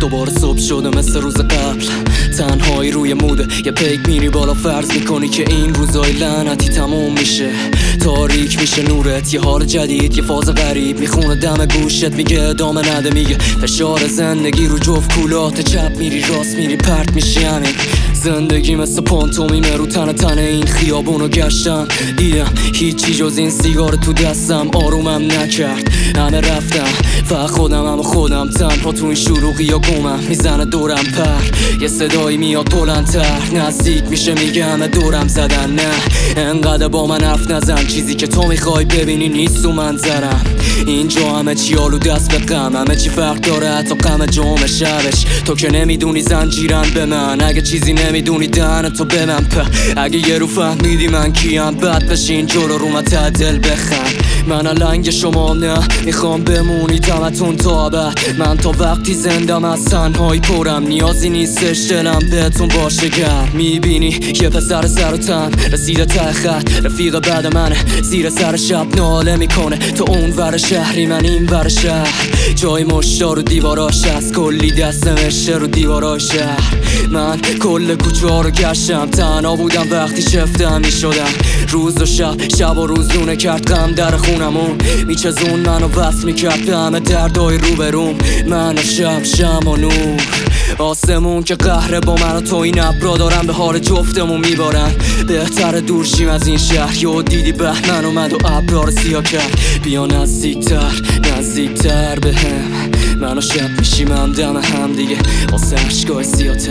دوباره صبح شده مثل روز قبل، تنهایی روی موده، یه پیک میری بالا فرض میکنی که این روزای لعنتی تموم میشه، تاریک میشه نورت، یه حال جدید، یه فاز غریب میخونه دم گوشت، میگه ادامه نده، میگه فشار زندگی رو جفت کولات، چپ میری راست میری پرت میشی. همین زندگی مثل پانتومیمه رو تن این خیابونو گشتم، دیدم هیچی جز این سیگار تو دستم آرومم نکرد، همه رفتم فقط خودم تنها تو این شلوغی یا گمم میزنه دورم پر، یه صدایی میاد بلندتر، نزدیک میشه میگه همه دورم زدن، نه انقدر با من حرف نزن، چیزی که تو میخوای ببینی نیست تو منظرم، اینجا همه چی آلو دست به غم، همه چی فرق داره حتی غم جمعه شبش، تو که نمیدونی زنجیرن به من، اگه چیزی نمیدونی دهن تو به من اگه یه رو فهمیدی من کیم بد بشین جلو رو من دل بخند، من لنگ شما نه میخوام بمونی تمتون تا بعد، من تا وقتی زندم از تنهایی پرم، نیازی نیستش دلم بهتون باشه گرم، میبینی یه پسر سر و تن رسیده ته خط، رفیق بعد منه زیر سر شب ناله میکنه، تو اون ور شهری من این ور شهر، جای مشتار و دیواراش هست، کلی دست نوشته رو دیوارای شهر، من کل کوچه ها رو گشتم، تنها بودم وقتی شفتم میشدم، روز و شب و روز دونه کرد غم در خونمون، میچزون منو وصل میکرد به همه دردای روبروم، من و شم و نور آسمون که قهره با من و تو این ابرا دارن به حال جفتمون میبارن، بهتر دور شیم از این شهر، یا دیدی بهمن اومد و ابرا رو سیاه کرد، بیا نزدیکتر به هم، من و شب میشیم همدم هم دیگه واسه عشقای سیاتر،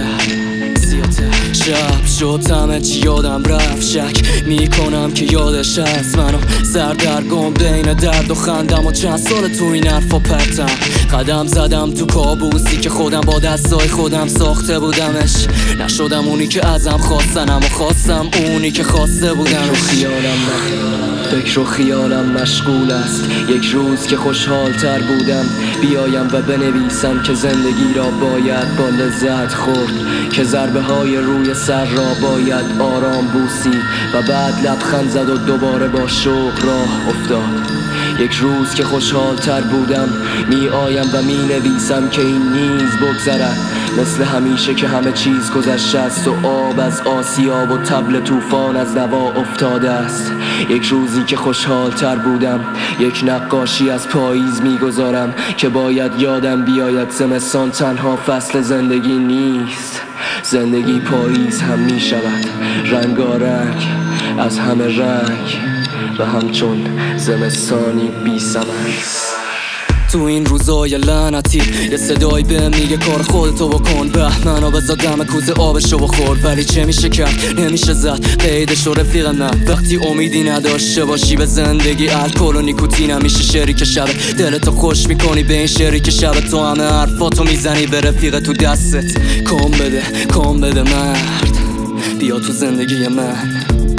شب شد همه چی یادم رفت، شک میکنم که یادش هست، منو سردرگم بین درد و خندم و چند سال تو این حرفا پرتم، قدم زدم تو کابوسی که خودم با دستای خودم ساخته بودمش، نشدم اونی که ازم خواستن اما خواستم اونی که خواسته بودم، فکر و خیالم مشغول است، یک روز که خوشحال تر بودم بیایم و بنویسم که زندگی را باید با لذت خورد، که ضربه های روی سر را باید آرام بوسید و بعد لبخند زد و دوباره با شوق راه افتاد، یک روز که خوشحال تر بودم می آیم و می نویسم که این نیز بگذرد، مثل همیشه که همه چیز گذشته است و آب از آسیاب و طبل طوفان از نوا افتاده است، یک روزی که خوشحال تر بودم یک نقاشی از پاییز میگذارم که باید یادم بیاید زمستان تنها فصل زندگی نیست، زندگی پاییز هم می شود رنگارنگ از همه رنگ و همچون زمستانی بی ثمر. تو این روزای لعنتی یه صدایی به میگه کار خودتو بکن، بهمنو بزا دم کوزه آبشو بخور، ولی چه میشه کرد نمیشه زد قیدشو رفیق من، وقتی امیدی نداشته باشی به زندگی الکل و نیکوتین همیشه شریک شبه، دلتو خوش میکنی به این شریک شبه، تو همه حرفاتو میزنی به رفیق تو دستت، کام بده مرد بیا تو زندگی من.